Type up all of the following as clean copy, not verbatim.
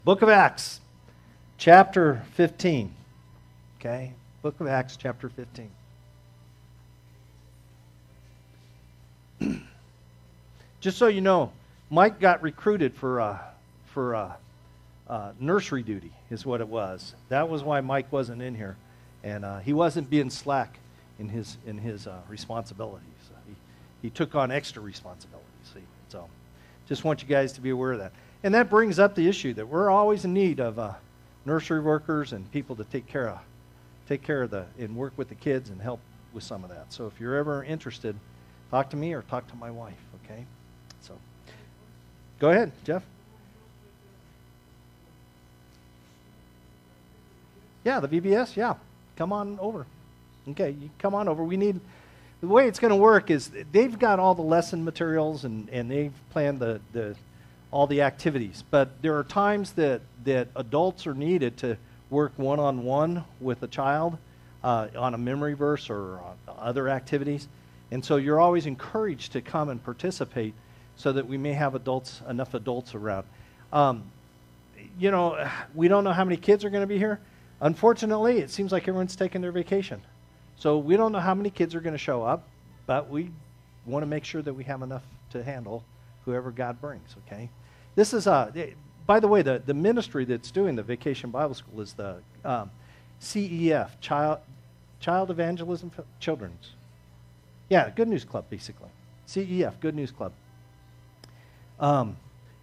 Book of Acts, chapter 15. Okay? Book of Acts, chapter 15. Just so you know, Mike got recruited for nursery duty, is what it was. That was why Mike wasn't in here, and he wasn't being slack in his responsibilities. He took on extra responsibilities. See? So, just want you guys to be aware of that. And that brings up the issue that we're always in need of nursery workers and people to take care of and work with the kids and help with some of that. So if you're ever interested, talk to me or talk to my wife, okay? So go ahead, Jeff. Yeah, the VBS, yeah. Come on over. Okay, you come on over. The way it's going to work is they've got all the lesson materials and they've planned all the activities. But there are times that adults are needed to work one-on-one with a child on a memory verse or other activities. And so you're always encouraged to come and participate so that we may have enough adults around. We don't know how many kids are going to be here. Unfortunately, it seems like everyone's taking their vacation. So we don't know how many kids are going to show up, but we want to make sure that we have enough to handle whoever God brings, okay? This is, by the way, the ministry that's doing the Vacation Bible School is the CEF, Child Evangelism Children's. Yeah, Good News Club, basically. CEF, Good News Club. And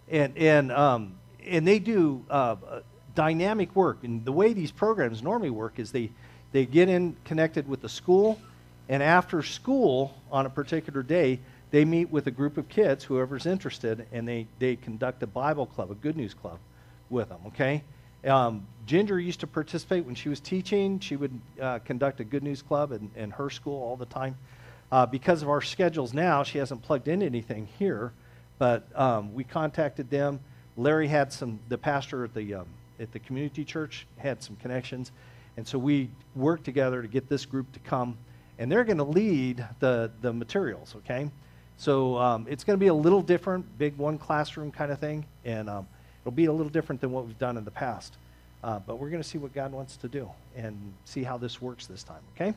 they do dynamic work. And the way these programs normally work is they get in connected with the school, and after school on a particular day, they meet with a group of kids, whoever's interested, and they conduct a Bible club, a Good News Club with them, okay? Ginger used to participate when she was teaching. She would conduct a Good News Club in her school all the time. Because of our schedules now, she hasn't plugged in anything here, but we contacted them. Larry had the pastor at the community church had some connections, and so we worked together to get this group to come, and they're going to lead the materials, okay? So it's going to be a little different, big one classroom kind of thing, and it'll be a little different than what we've done in the past. But we're going to see what God wants to do and see how this works this time, okay?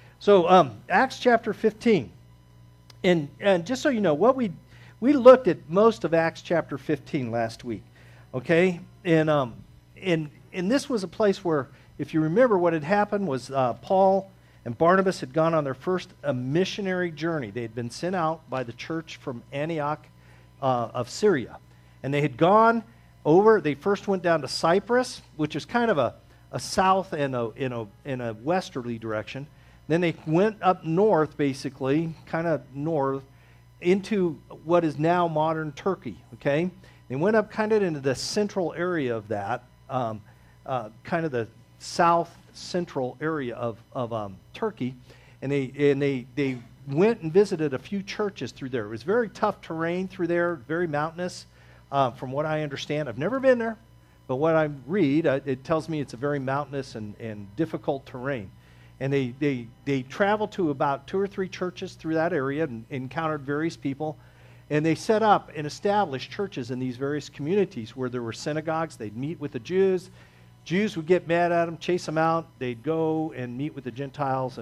So Acts chapter 15. And just so you know, we looked at most of Acts chapter 15 last week, okay? And this was a place where, if you remember, what had happened was Paul and Barnabas had gone on their first missionary journey. They had been sent out by the church from Antioch of Syria. And they had gone over, they first went down to Cyprus, which is kind of a south and in a westerly direction. Then they went up north, basically, kind of north, into what is now modern Turkey, okay? They went up kind of into the central area of that, kind of the south central area of Turkey, and they went and visited a few churches through there. It was very tough terrain through there, very mountainous, from what I understand. I've never been there, but what I read, it tells me it's a very mountainous and difficult terrain. And they traveled to about 2 or 3 churches through that area and encountered various people. And they set up and established churches in these various communities where there were synagogues. They'd meet with the Jews. Jews would get mad at them, chase them out. They'd go and meet with the Gentiles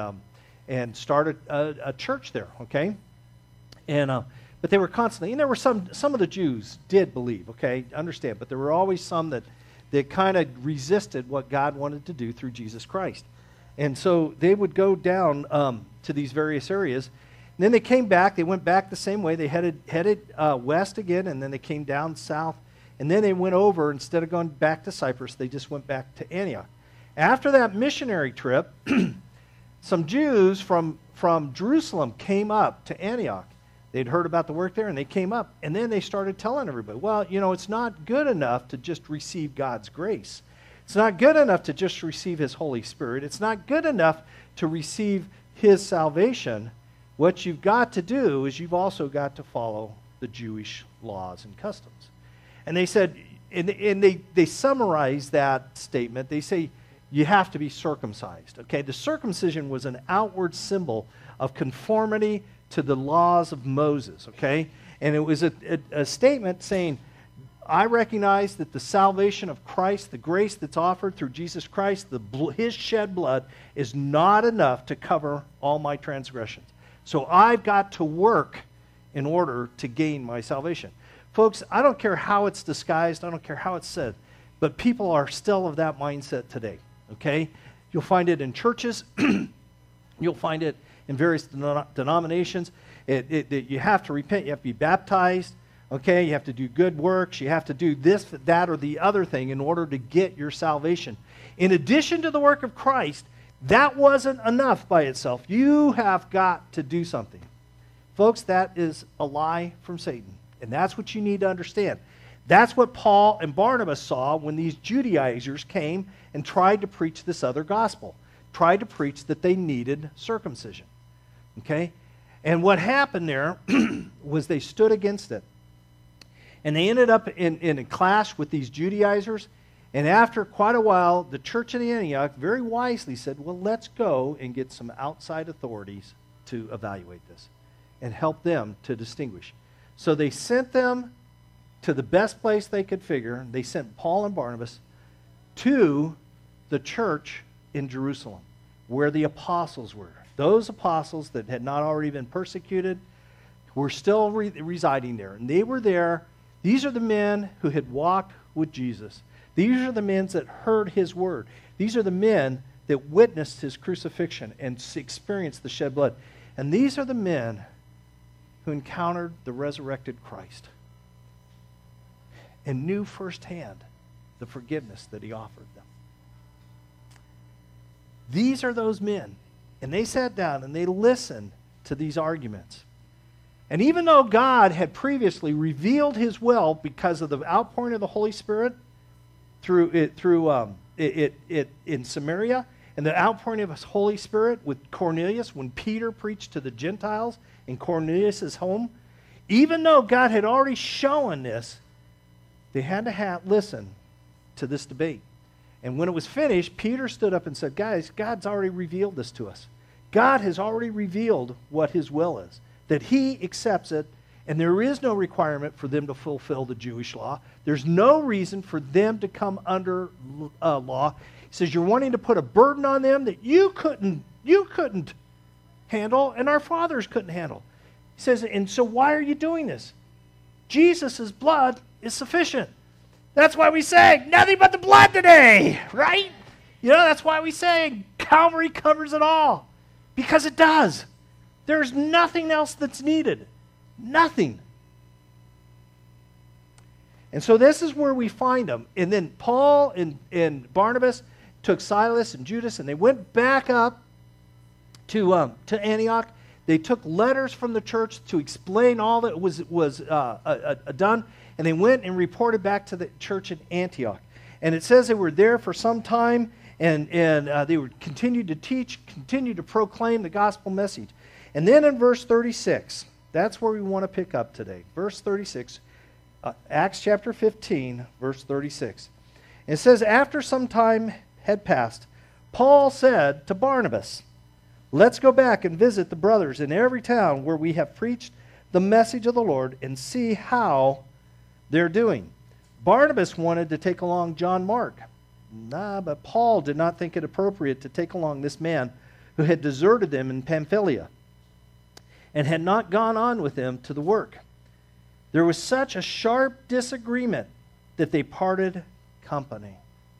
and start a church there, okay? But they were constantly, and there were some of the Jews did believe, okay, understand, but there were always some that kind of resisted what God wanted to do through Jesus Christ. And so they would go down to these various areas. And then they came back. They went back the same way. They headed west again, and then they came down south. And then they went over, instead of going back to Cyprus, they just went back to Antioch. After that missionary trip, some Jews from Jerusalem came up to Antioch. They'd heard about the work there, and they came up. And then they started telling everybody, well, it's not good enough to just receive God's grace. It's not good enough to just receive His Holy Spirit. It's not good enough to receive His salvation. What you've got to do is you've also got to follow the Jewish laws and customs. And they said, and they summarize that statement. They say, you have to be circumcised. Okay, the circumcision was an outward symbol of conformity to the laws of Moses. Okay, and it was a statement saying, I recognize that the salvation of Christ, the grace that's offered through Jesus Christ, his shed blood, is not enough to cover all my transgressions. So I've got to work in order to gain my salvation. Folks, I don't care how it's disguised, I don't care how it's said, but people are still of that mindset today, okay? You'll find it in churches. You'll find it in various denominations. You have to repent. You have to be baptized. Okay, you have to do good works. You have to do this, that, or the other thing in order to get your salvation. In addition to the work of Christ, that wasn't enough by itself. You have got to do something. Folks, that is a lie from Satan. And that's what you need to understand. That's what Paul and Barnabas saw when these Judaizers came and tried to preach this other gospel. Tried to preach that they needed circumcision. Okay? And what happened there was they stood against it. And they ended up in a clash with these Judaizers. And after quite a while, the church of Antioch very wisely said, well, let's go and get some outside authorities to evaluate this and help them to distinguish. So they sent them to the best place they could figure. They sent Paul and Barnabas to the church in Jerusalem, where the apostles were. Those apostles that had not already been persecuted were still residing there. And they were there. These are the men who had walked with Jesus. These are the men that heard his word. These are the men that witnessed his crucifixion and experienced the shed blood. And these are the men who encountered the resurrected Christ and knew firsthand the forgiveness that he offered them. These are those men. And they sat down and they listened to these arguments. And even though God had previously revealed his will because of the outpouring of the Holy Spirit in Samaria, and the outpouring of his Holy Spirit with Cornelius when Peter preached to the Gentiles in Cornelius' home, even though God had already shown this, they had to listen to this debate. And when it was finished, Peter stood up and said, guys, God's already revealed this to us. God has already revealed what his will is, that he accepts it, and there is no requirement for them to fulfill the Jewish law. There's no reason for them to come under law. He says, you're wanting to put a burden on them that you couldn't handle, and our fathers couldn't handle. He says, and so why are you doing this? Jesus' blood is sufficient. That's why we say, nothing but the blood today, right? You know, that's why we say Calvary covers it all. Because it does. There's nothing else that's needed. Nothing. And so this is where we find them. And then Paul and Barnabas took Silas and Judas, and they went back up to Antioch. They took letters from the church to explain all that was done, and they went and reported back to the church in Antioch. And it says they were there for some time, and they would continue to teach, continue to proclaim the gospel message. And then in verse 36, that's where we want to pick up today. Verse 36, Acts chapter 15, verse 36. It says, after some time had passed, Paul said to Barnabas, let's go back and visit the brothers in every town where we have preached the message of the Lord and see how they're doing. Barnabas wanted to take along John Mark. But Paul did not think it appropriate to take along this man who had deserted them in Pamphylia and had not gone on with them to the work. There was such a sharp disagreement that they parted company.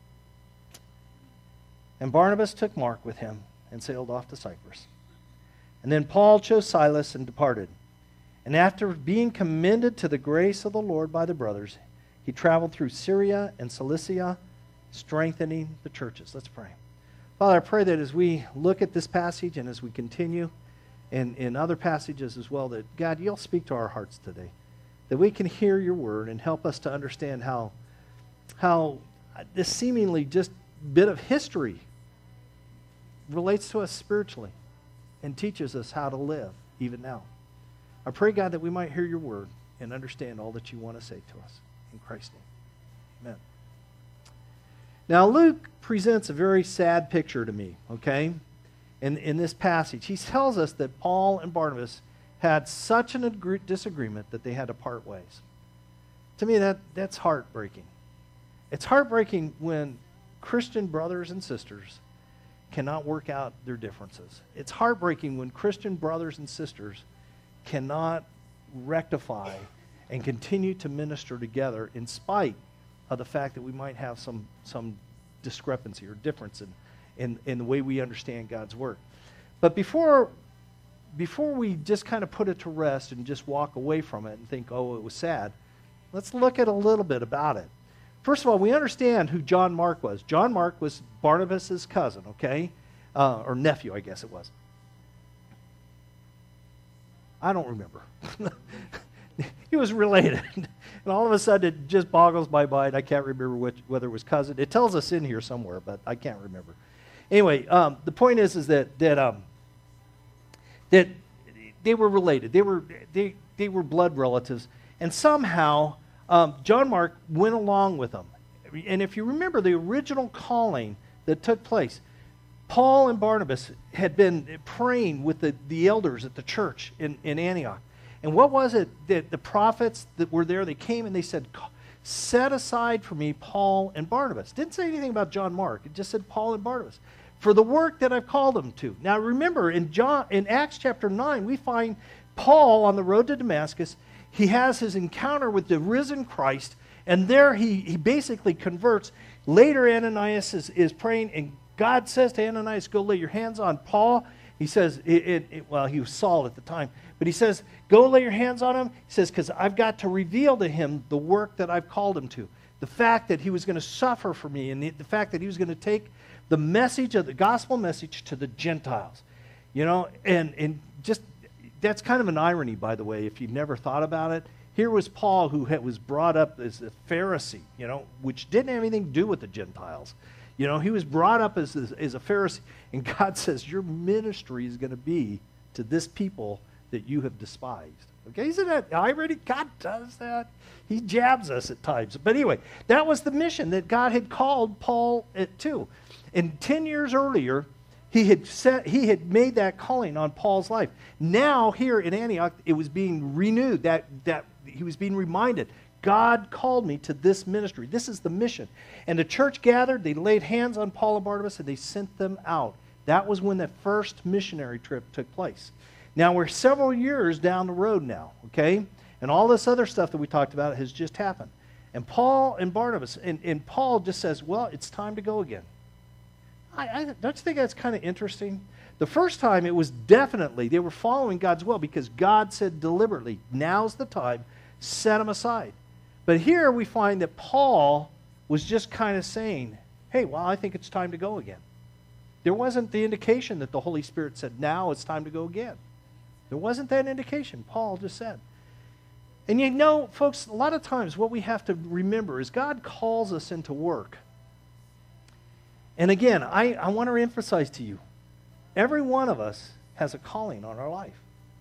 And Barnabas took Mark with him and sailed off to Cyprus. And then Paul chose Silas and departed. And after being commended to the grace of the Lord by the brothers, he traveled through Syria and Cilicia, strengthening the churches. Let's pray. Father, I pray that as we look at this passage and as we continue in other passages as well, that God, you'll speak to our hearts today, that we can hear your word and help us to understand how this seemingly just bit of history relates to us spiritually and teaches us how to live even now. I pray, God, that we might hear your word and understand all that you want to say to us. In Christ's name, amen. Now, Luke presents a very sad picture to me, okay, in this passage. He tells us that Paul and Barnabas had such a disagreement that they had to part ways. To me, that's heartbreaking. It's heartbreaking when Christian brothers and sisters cannot work out their differences. It's heartbreaking when Christian brothers and sisters cannot rectify and continue to minister together in spite of the fact that we might have some discrepancy or difference in the way we understand God's Word. But before we just kind of put it to rest and just walk away from it and think, oh, it was sad, let's look at a little bit about it. First of all, we understand who John Mark was. John Mark was Barnabas' cousin, okay? Or nephew, I guess it was. I don't remember. He was related. And all of a sudden, it just boggles my mind. I can't remember whether it was cousin. It tells us in here somewhere, but I can't remember. Anyway, the point is that they were related. They were blood relatives. And somehow, John Mark went along with them. And if you remember the original calling that took place, Paul and Barnabas had been praying with the elders at the church in Antioch. And what was it that the prophets that were there, they came and they said, set aside for me Paul and Barnabas. Didn't say anything about John Mark. It just said Paul and Barnabas for the work that I've called them to. Now remember, in Acts chapter 9, we find Paul on the road to Damascus. He has his encounter with the risen Christ, and there he basically converts. Later, Ananias is praying, and God says to Ananias, go lay your hands on Paul. He says, well, he was Saul at the time, but he says, go lay your hands on him. He says, because I've got to reveal to him the work that I've called him to. The fact that he was going to suffer for me, and the fact that he was going to take the message of the gospel message to the Gentiles. You know, and just, that's kind of an irony, by the way, if you've never thought about it. Here was Paul, who was brought up as a Pharisee, you know, which didn't have anything to do with the Gentiles. You know, he was brought up as a Pharisee, and God says, your ministry is going to be to this people that you have despised. Okay, isn't that irony? God does that. He jabs us at times. But anyway, that was the mission that God had called Paul to. And 10 years earlier, he had made that calling on Paul's life. Now, here in Antioch, it was being renewed, that he was being reminded, God called me to this ministry. This is the mission. And the church gathered, they laid hands on Paul and Barnabas, and they sent them out. That was when that first missionary trip took place. Now, we're several years down the road now, okay? And all this other stuff that we talked about has just happened. And Paul and Barnabas, and Paul just says, well, it's time to go again. Don't you think that's kind of interesting? The first time it was definitely, they were following God's will because God said deliberately, now's the time, set them aside. But here we find that Paul was just kind of saying, hey, well, I think it's time to go again. There wasn't the indication that the Holy Spirit said, now it's time to go again. There wasn't that indication. Paul just said. And you know, folks, a lot of times what we have to remember is God calls us into work. And again, I want to emphasize to you, every one of us has a calling on our life.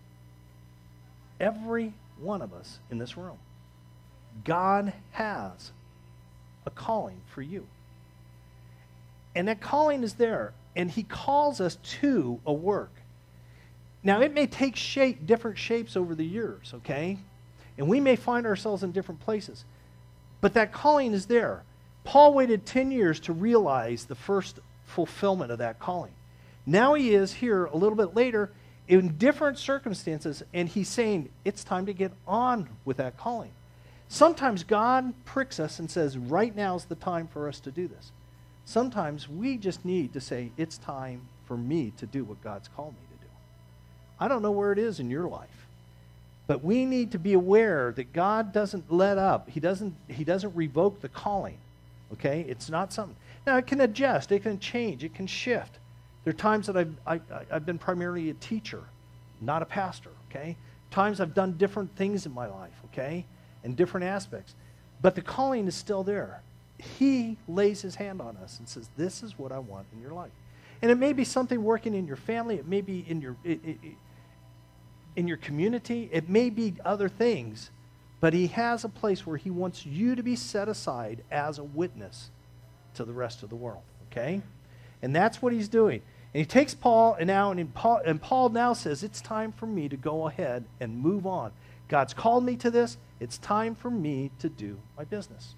Every one of us in this room. God has a calling for you. And that calling is there, and he calls us to a work. Now, it may take different shapes over the years, okay? And we may find ourselves in different places. But that calling is there. Paul waited 10 years to realize the first fulfillment of that calling. Now he is here a little bit later in different circumstances, and he's saying it's time to get on with that calling. Sometimes God pricks us and says, right now is the time for us to do this. Sometimes we just need to say, it's time for me to do what God's called me to do. I don't know where it is in your life, but we need to be aware that God doesn't let up. He doesn't revoke the calling. Okay? It's not something. Now, it can adjust. It can change. It can shift. There are times that I've been primarily a teacher, not a pastor. Okay? Times I've done different things in my life. Okay? In different aspects. But the calling is still there. He lays his hand on us and says, this is what I want in your life. And it may be something working in your family. It may be in your community. It may be other things. But he has a place where he wants you to be set aside as a witness to the rest of the world. Okay? And that's what he's doing. And he takes Paul, and Paul now says, it's time for me to go ahead and move on. God's called me to this. It's time for me to do my business.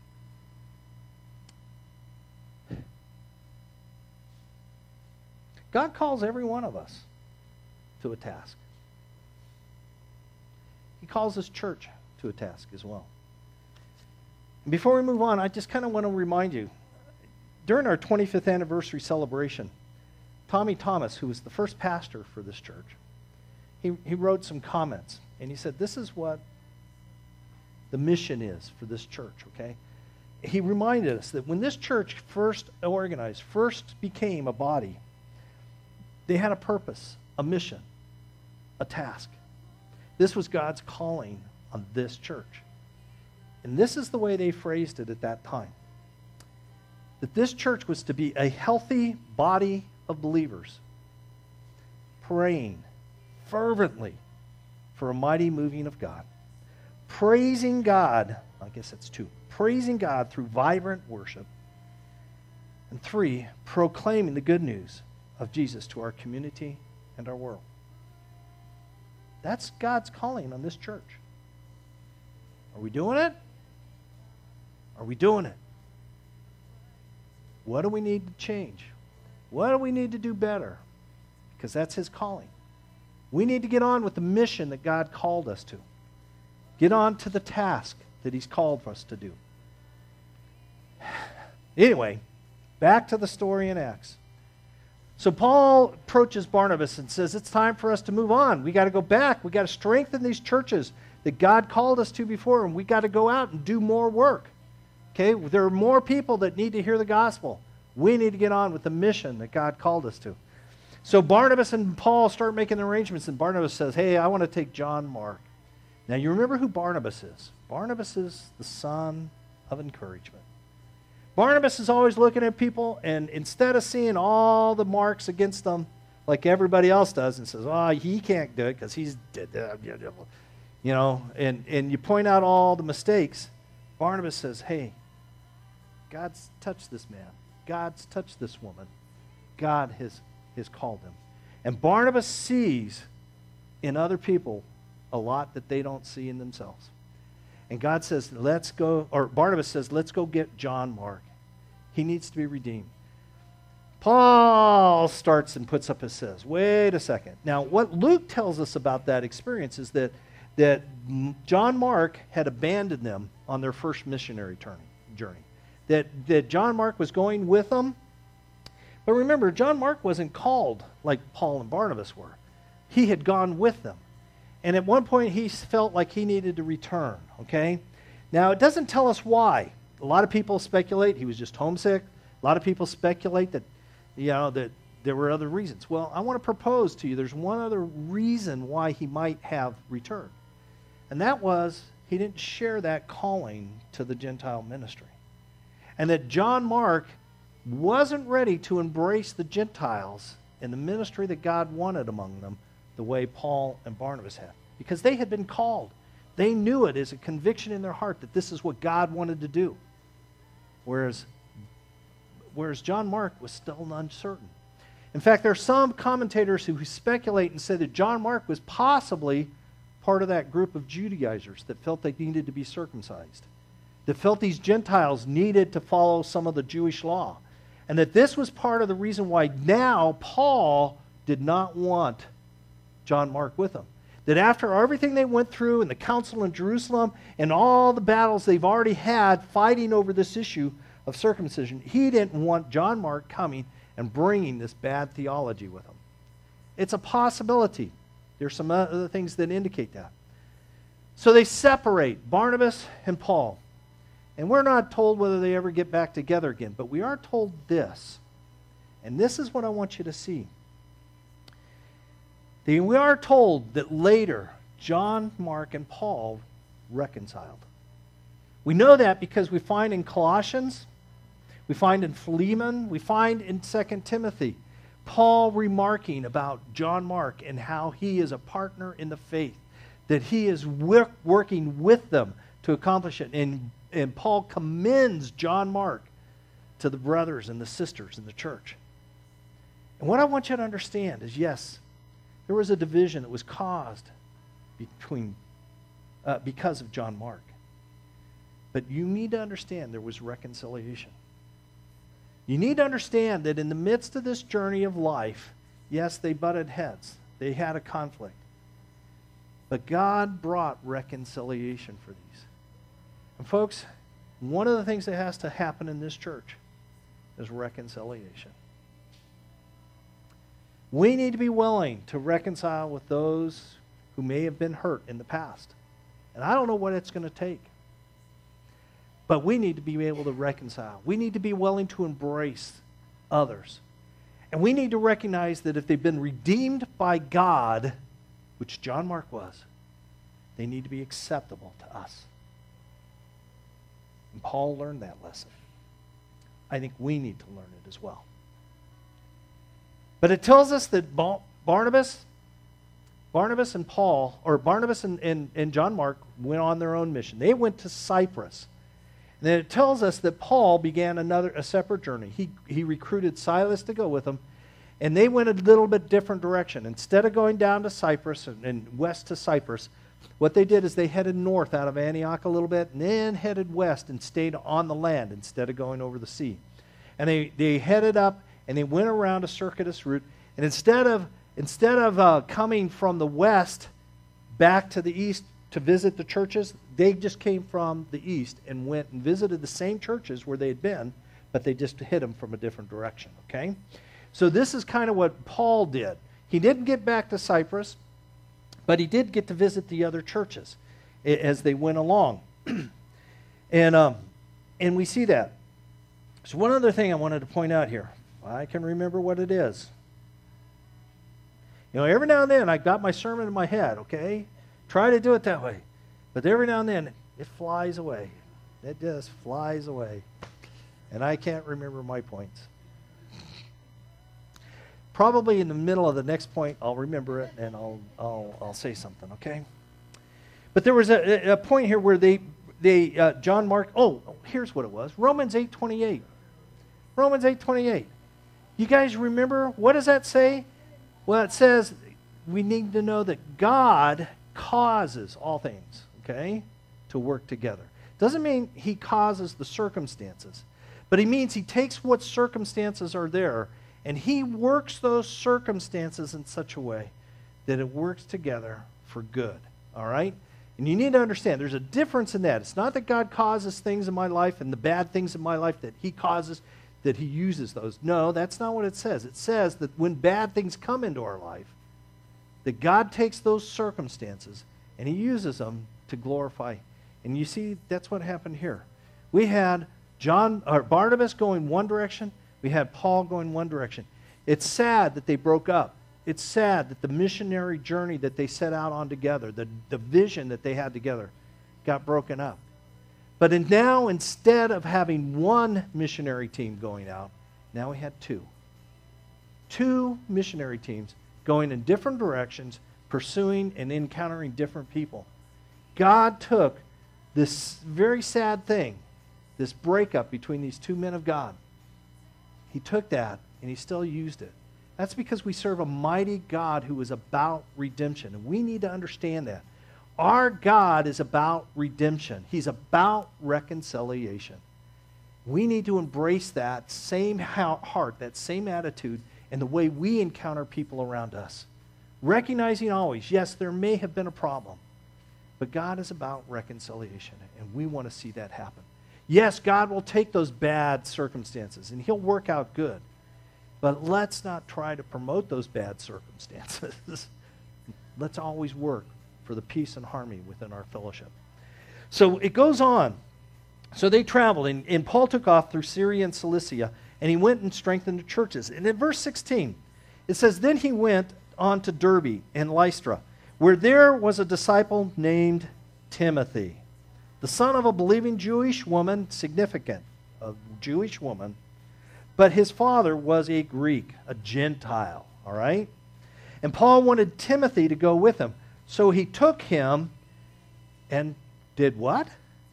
God calls every one of us to a task. He calls this church to a task as well. And before we move on, I just kind of want to remind you, during our 25th anniversary celebration, Tommy Thomas, who was the first pastor for this church, he wrote some comments, and he said, this is what the mission is for this church, okay? He reminded us that when this church first organized, first became a body, they had a purpose, a mission, a task. This was God's calling on this church. And this is the way they phrased it at that time. That this church was to be a healthy body of believers, praying fervently for a mighty moving of God, praising God, I guess that's 2, praising God through vibrant worship, and 3, proclaiming the good news of Jesus to our community and our world. That's God's calling on this church. Are we doing it? Are we doing it? What do we need to change? What do we need to do better? Because that's His calling. We need to get on with the mission that God called us to. Get on to the task that He's called for us to do. Anyway, back to the story in Acts. So Paul approaches Barnabas and says, it's time for us to move on. We got to go back. We got to strengthen these churches that God called us to before, and we got to go out and do more work. Okay? There are more people that need to hear the gospel. We need to get on with the mission that God called us to. So Barnabas and Paul start making arrangements, and Barnabas says, hey, I want to take John Mark. Now, you remember who Barnabas is. Barnabas is the son of encouragement. Barnabas is always looking at people, and instead of seeing all the marks against them like everybody else does and says, oh, he can't do it because he's dead, you know, and you point out all the mistakes, Barnabas says, hey, God's touched this man. God's touched this woman. God has called them. And Barnabas sees in other people a lot that they don't see in themselves. And God says, let's go, or Barnabas says, let's go get John Mark. He needs to be redeemed. Paul starts and puts up and says, wait a second. Now, what Luke tells us about that experience is that John Mark had abandoned them on their first missionary journey. That John Mark was going with them. But remember, John Mark wasn't called like Paul and Barnabas were. He had gone with them. And at one point, he felt like he needed to return, okay? Now, it doesn't tell us why. A lot of people speculate he was just homesick. A lot of people speculate that, that there were other reasons. Well, I want to propose to you there's one other reason why he might have returned. And that was he didn't share that calling to the Gentile ministry. And that John Mark wasn't ready to embrace the Gentiles in the ministry that God wanted among them the way Paul and Barnabas had. Because they had been called. They knew it as a conviction in their heart that this is what God wanted to do. Whereas John Mark was still uncertain. In fact, there are some commentators who speculate and say that John Mark was possibly part of that group of Judaizers that felt they needed to be circumcised, that felt these Gentiles needed to follow some of the Jewish law, and that this was part of the reason why now Paul did not want John Mark with him. That after everything they went through and the council in Jerusalem and all the battles they've already had fighting over this issue of circumcision, he didn't want John Mark coming and bringing this bad theology with him. It's a possibility. There's some other things that indicate that. So they separate Barnabas and Paul. And we're not told whether they ever get back together again, but we are told this. And this is what I want you to see. We are told that later John Mark and Paul reconciled. We know that because we find in Colossians, we find in Philemon, we find in 2 Timothy, Paul remarking about John Mark and how he is a partner in the faith, that he is working with them to accomplish it. And Paul commends John Mark to the brothers and the sisters in the church. And what I want you to understand is, yes, there was a division that was caused between because of John Mark. But you need to understand there was reconciliation. You need to understand that in the midst of this journey of life, yes, they butted heads. They had a conflict. But God brought reconciliation for these. And folks, one of the things that has to happen in this church is reconciliation. We need to be willing to reconcile with those who may have been hurt in the past. And I don't know what it's going to take. But we need to be able to reconcile. We need to be willing to embrace others. And we need to recognize that if they've been redeemed by God, which John Mark was, they need to be acceptable to us. And Paul learned that lesson. I think we need to learn it as well. But it tells us that Barnabas and Paul, or Barnabas and John Mark went on their own mission. They went to Cyprus. And then it tells us that Paul began a separate journey. He recruited Silas to go with him, and they went a little bit different direction. Instead of going down to Cyprus and west to Cyprus, what they did is they headed north out of Antioch a little bit, and then headed west and stayed on the land instead of going over the sea. And they headed up, and they went around a circuitous route, and instead of coming from the west back to the east to visit the churches, they just came from the east and went and visited the same churches where they had been, but they just hit them from a different direction, okay? So this is kind of what Paul did. He didn't get back to Cyprus, but he did get to visit the other churches as they went along. And we see that. So one other thing I wanted to point out here. I can remember what it is. You know, every now and then I got my sermon in my head, okay? Try to do it that way. But every now and then it flies away. It just flies away. And I can't remember my points. Probably in the middle of the next point, I'll remember it and I'll say something, okay? But there was a point here where John Mark, here's what it was. Romans 8:28. Romans 8:28. You guys remember, what does that say? Well, it says we need to know that God causes all things, okay, to work together. Doesn't mean he causes the circumstances, but he means he takes what circumstances are there and he works those circumstances in such a way that it works together for good, all right? And you need to understand there's a difference in that. It's not that God causes things in my life and the bad things in my life that he causes, that he uses those. No, that's not what it says. It says that when bad things come into our life, that God takes those circumstances and he uses them to glorify. And you see, that's what happened here. We had Barnabas going one direction. We had Paul going one direction. It's sad that they broke up. It's sad that the missionary journey that they set out on together, the vision that they had together, got broken up. But now, instead of having one missionary team going out, now we had two. Two missionary teams going in different directions, pursuing and encountering different people. God took this very sad thing, this breakup between these two men of God. He took that and he still used it. That's because we serve a mighty God who is about redemption, and we need to understand that. Our God is about redemption. He's about reconciliation. We need to embrace that same heart, that same attitude, in the way we encounter people around us. Recognizing always, yes, there may have been a problem, but God is about reconciliation, and we want to see that happen. Yes, God will take those bad circumstances, and he'll work out good. But let's not try to promote those bad circumstances. Let's always work for the peace and harmony within our fellowship. So it goes on. So they traveled, and Paul took off through Syria and Cilicia, and he went and strengthened the churches. And in verse 16, it says, Then he went on to Derbe and Lystra, where there was a disciple named Timothy, the son of a believing Jewish woman, significant, a Jewish woman, but his father was a Greek, a Gentile, all right? And Paul wanted Timothy to go with him. So he took him and did what?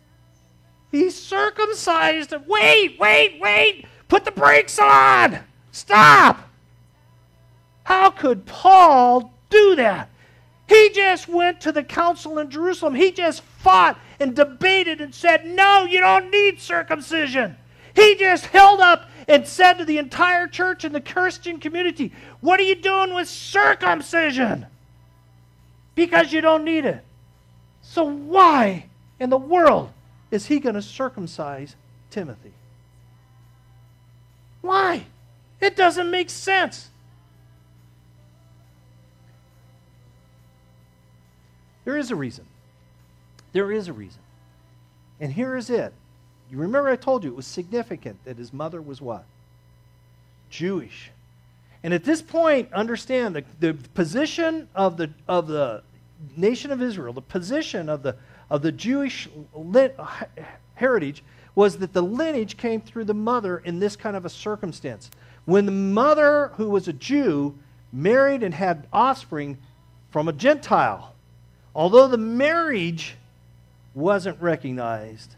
He circumcised him. Wait. Put the brakes on. Stop. How could Paul do that? He just went to the council in Jerusalem. He just fought and debated and said, no, you don't need circumcision. He just held up and said to the entire church and the Christian community, what are you doing with circumcision? Because you don't need it. So why in the world is he going to circumcise Timothy? Why? It doesn't make sense. There is a reason. There is a reason. And here is it. You remember I told you it was significant that his mother was what? Jewish. And at this point, understand the position of the nation of Israel, the position of the Jewish heritage was that the lineage came through the mother in this kind of a circumstance. When the mother, who was a Jew, married and had offspring from a Gentile, although the marriage wasn't recognized,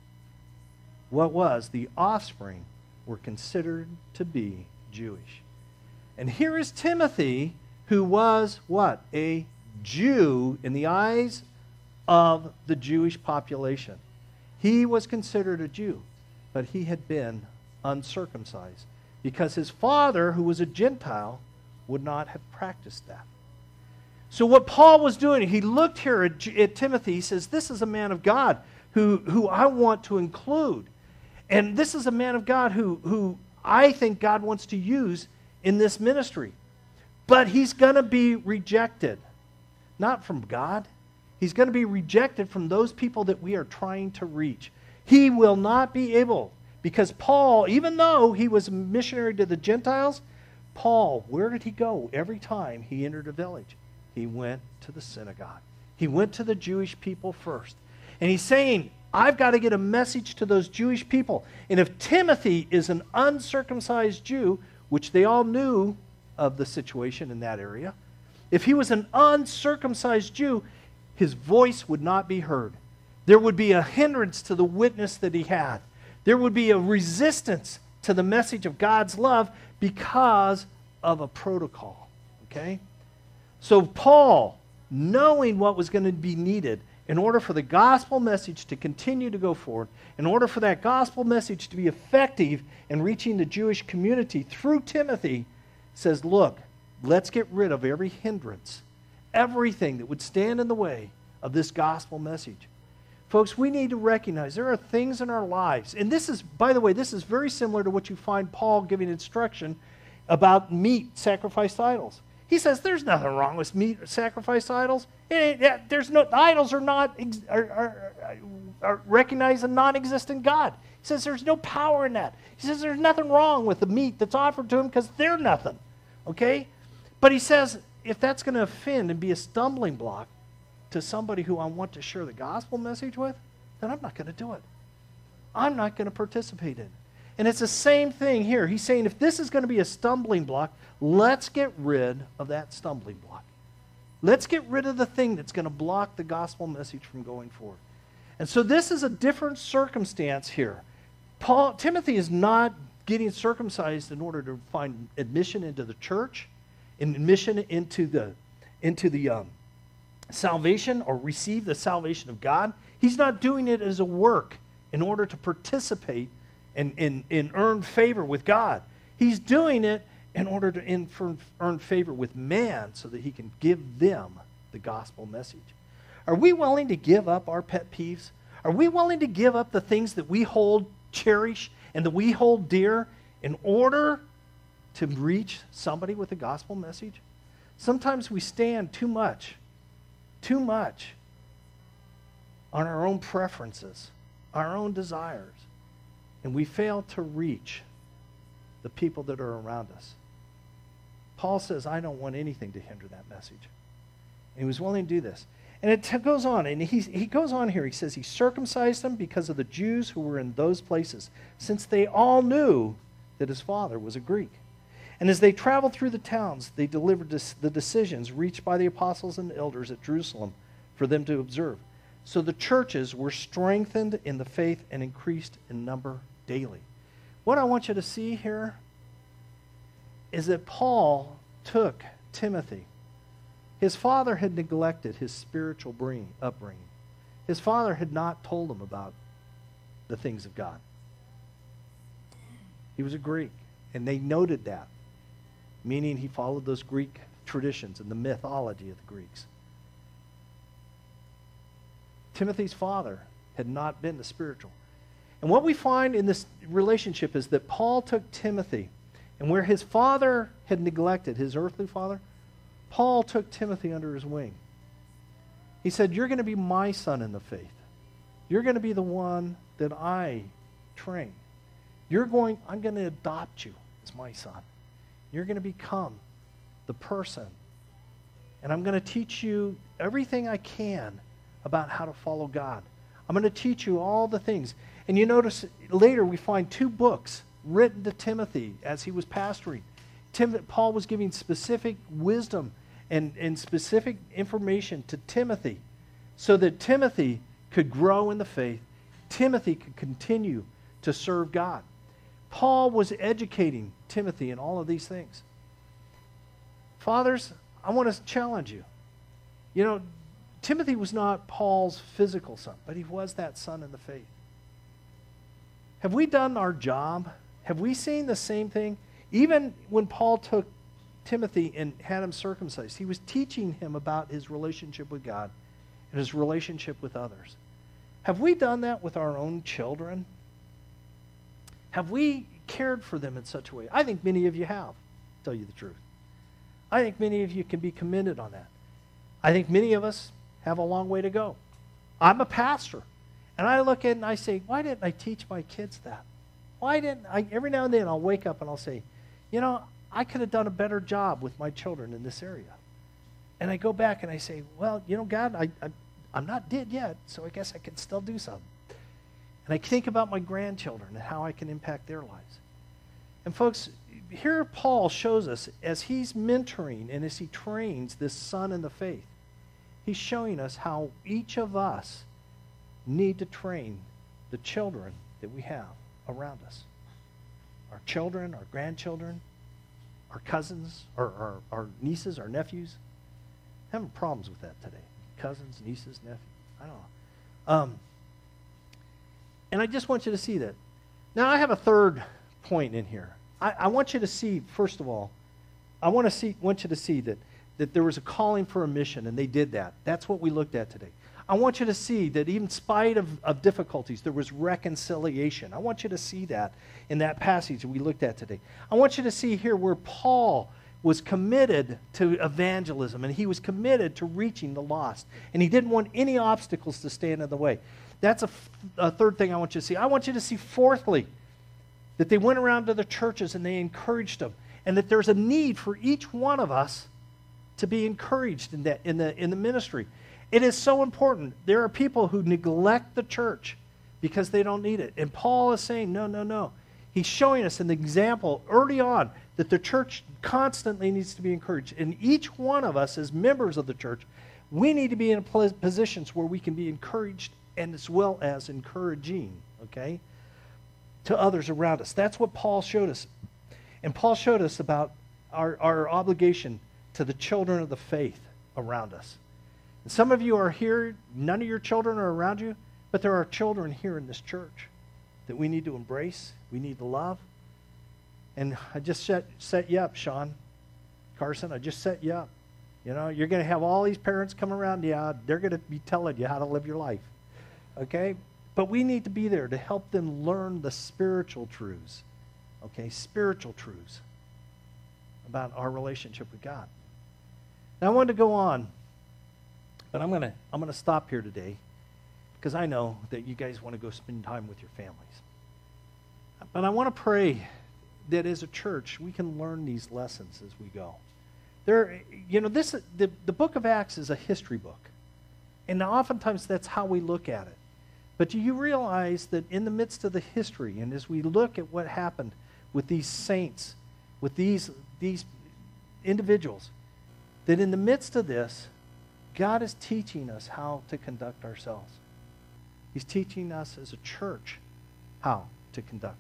what was? The offspring were considered to be Jewish. And here is Timothy, who was what? A Jew in the eyes of the Jewish population. He was considered a Jew, but he had been uncircumcised because his father, who was a Gentile, would not have practiced that. So what Paul was doing, he looked here at Timothy. He says, this is a man of God who I want to include. And this is a man of God who I think God wants to use in this ministry. But he's going to be rejected. Not from God. He's going to be rejected from those people that we are trying to reach. He will not be able. Because Paul, even though he was a missionary to the Gentiles, Paul, where did he go every time he entered a village? He went to the synagogue. He went to the Jewish people first. And he's saying, I've got to get a message to those Jewish people. And if Timothy is an uncircumcised Jew, which they all knew of the situation in that area, if he was an uncircumcised Jew, his voice would not be heard. There would be a hindrance to the witness that he had. There would be a resistance to the message of God's love because of a protocol. Okay? So Paul, knowing what was going to be needed in order for the gospel message to continue to go forward, in order for that gospel message to be effective in reaching the Jewish community through Timothy, says, look, let's get rid of every hindrance, everything that would stand in the way of this gospel message. Folks, we need to recognize there are things in our lives, and this is, by the way, this is very similar to what you find Paul giving instruction about meat sacrificed idols. He says there's nothing wrong with meat sacrificed idols. There's no, idols are not are recognize a non-existent God. He says there's no power in that. He says there's nothing wrong with the meat that's offered to him because they're nothing. Okay? But he says if that's going to offend and be a stumbling block to somebody who I want to share the gospel message with, then I'm not going to do it. I'm not going to participate in it. And it's the same thing here. He's saying if this is going to be a stumbling block, let's get rid of that stumbling block. Let's get rid of the thing that's going to block the gospel message from going forward. And so this is a different circumstance here. Timothy is not getting circumcised in order to find admission into the church, admission into the salvation or receive the salvation of God. He's not doing it as a work in order to participate and earn favor with God. He's doing it in order to earn favor with man so that he can give them the gospel message. Are we willing to give up our pet peeves? Are we willing to give up the things that we cherish and that we hold dear in order to reach somebody with the gospel message? Sometimes we stand too much on our own preferences, our own desires, and we fail to reach the people that are around us. Paul says, I don't want anything to hinder that message. And he was willing to do this. And it goes on, and he goes on here. He says he circumcised them because of the Jews who were in those places, since they all knew that his father was a Greek. And as they traveled through the towns, they delivered the decisions reached by the apostles and elders at Jerusalem for them to observe. So the churches were strengthened in the faith and increased in number daily. What I want you to see here is that Paul took Timothy His father had neglected his spiritual upbringing. His father had not told him about the things of God. He was a Greek, and they noted that, meaning he followed those Greek traditions and the mythology of the Greeks. Timothy's father had not been the spiritual. And what we find in this relationship is that Paul took Timothy, and where his father had neglected, his earthly father, Paul took Timothy under his wing. He said, you're going to be my son in the faith. You're going to be the one that I train. I'm going to adopt you as my son. You're going to become the person. And I'm going to teach you everything I can about how to follow God. I'm going to teach you all the things. And you notice later we find 2 books written to Timothy as he was pastoring. Paul was giving specific wisdom and specific information to Timothy so that Timothy could grow in the faith. Timothy could continue to serve God. Paul was educating Timothy in all of these things. Fathers, I want to challenge you. You know, Timothy was not Paul's physical son, but he was that son in the faith. Have we done our job? Have we seen the same thing? Even when Paul took Timothy and had him circumcised, he was teaching him about his relationship with God and his relationship with others. Have we done that with our own children? Have we cared for them in such a way? I think many of you have, to tell you the truth. I think many of you can be commended on that. I think many of us have a long way to go. I'm a pastor, and I look at it and I say, why didn't I teach my kids that? Why didn't I? Every now and then I'll wake up and I'll say, you know, I could have done a better job with my children in this area. And I go back and I say, well, you know, God, I'm not dead yet, so I guess I can still do something. And I think about my grandchildren and how I can impact their lives. And folks, here Paul shows us as he's mentoring and as he trains this son in the faith, he's showing us how each of us need to train the children that we have around us. Our children, our grandchildren, our cousins, our nieces, our nephews. I'm having problems with that today. Cousins, nieces, nephews. I don't know. And I just want you to see that. Now, I have a third point in here. I want you to see, first of all, want you to see that there was a calling for a mission, and they did that. That's what we looked at today. I want you to see that even in spite of difficulties, there was reconciliation. I want you to see that in that passage we looked at today. I want you to see here where Paul was committed to evangelism, and he was committed to reaching the lost, and he didn't want any obstacles to stand in the way. That's a third thing I want you to see. I want you to see, fourthly, that they went around to the churches and they encouraged them, and that there's a need for each one of us to be encouraged in the ministry. It is so important. There are people who neglect the church because they don't need it. And Paul is saying, no. He's showing us an example early on that the church constantly needs to be encouraged. And each one of us as members of the church, we need to be in positions where we can be encouraged and as well as encouraging, okay, to others around us. That's what Paul showed us. And Paul showed us about our obligation to the children of the faith around us. And some of you are here, none of your children are around you, but there are children here in this church that we need to embrace, we need to love. And I just set you up, Sean Carson. I just set you up. You know, you're going to have all these parents come around you. They're going to be telling you how to live your life. Okay? But we need to be there to help them learn the spiritual truths. Okay? Spiritual truths about our relationship with God. Now, I wanted to go on, but I'm going to stop here today because I know that you guys want to go spend time with your families. But I want to pray that as a church, we can learn these lessons as we go. The book of Acts is a history book. And oftentimes that's how we look at it. But do you realize that in the midst of the history, and as we look at what happened with these saints, with these individuals, that in the midst of this, God is teaching us how to conduct ourselves. He's teaching us as a church how to conduct.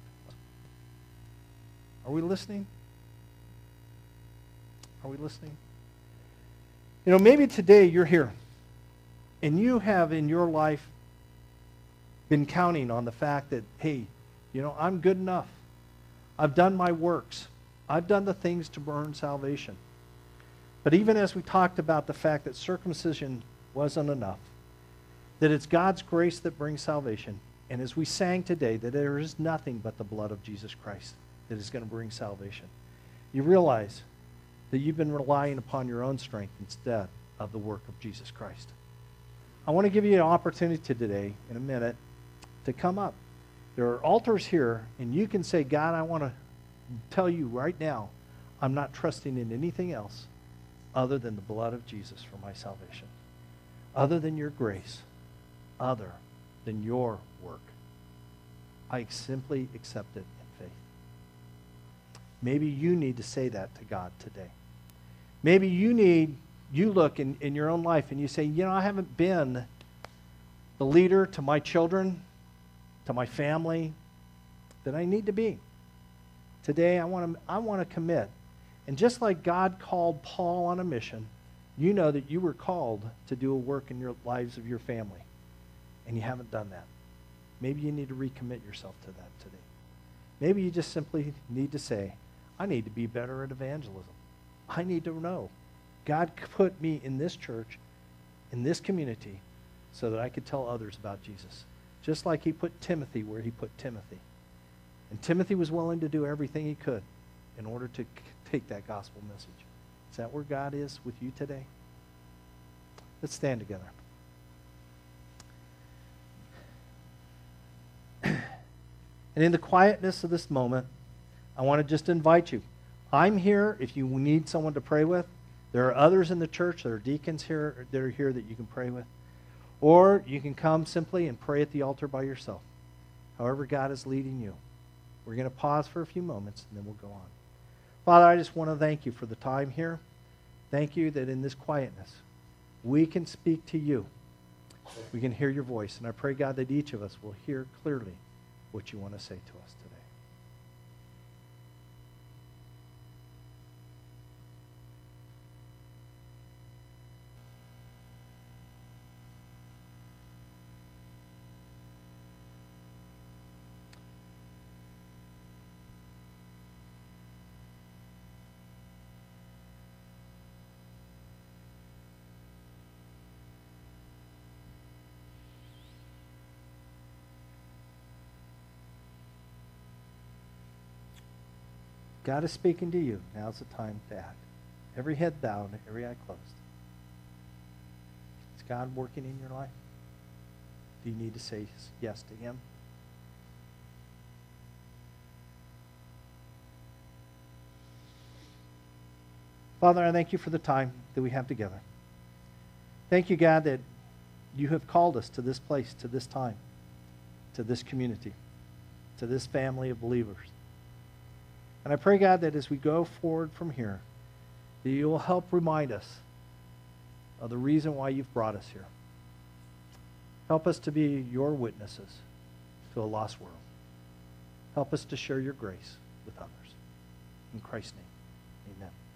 Are we listening? Are we listening? You know, maybe today you're here, and you have in your life been counting on the fact that, hey, you know, I'm good enough. I've done my works. I've done the things to earn salvation. But even as we talked about the fact that circumcision wasn't enough, that it's God's grace that brings salvation, and as we sang today, that there is nothing but the blood of Jesus Christ that is going to bring salvation, you realize that you've been relying upon your own strength instead of the work of Jesus Christ. I want to give you an opportunity today, in a minute, to come up. There are altars here, and you can say, God, I want to tell you right now, I'm not trusting in anything else other than the blood of Jesus for my salvation, other than your grace, other than your work. I simply accept it in faith. Maybe you need to say that to God today. Maybe you look in your own life and you say, you know, I haven't been the leader to my children, to my family, that I need to be. Today, I want to commit. And just like God called Paul on a mission, you know that you were called to do a work in your lives of your family, and you haven't done that. Maybe you need to recommit yourself to that today. Maybe you just simply need to say, I need to be better at evangelism. I need to know. God put me in this church, in this community, so that I could tell others about Jesus. Just like he put Timothy where he put Timothy. And Timothy was willing to do everything he could in order to take that gospel message. Is that where God is with you today? Let's stand together. And in the quietness of this moment, I want to just invite you. I'm here if you need someone to pray with. There are others in the church, there are deacons here that are here that you can pray with. Or you can come simply and pray at the altar by yourself. However God is leading you. We're going to pause for a few moments and then we'll go on. Father, I just want to thank you for the time here. Thank you that in this quietness, we can speak to you. We can hear your voice. And I pray, God, that each of us will hear clearly what you want to say to us today. God is speaking to you. Now's the time to act. Every head bowed, every eye closed. Is God working in your life? Do you need to say yes to him? Father, I thank you for the time that we have together. Thank you, God, that you have called us to this place, to this time, to this community, to this family of believers. And I pray, God, that as we go forward from here, that you will help remind us of the reason why you've brought us here. Help us to be your witnesses to a lost world. Help us to share your grace with others. In Christ's name, amen.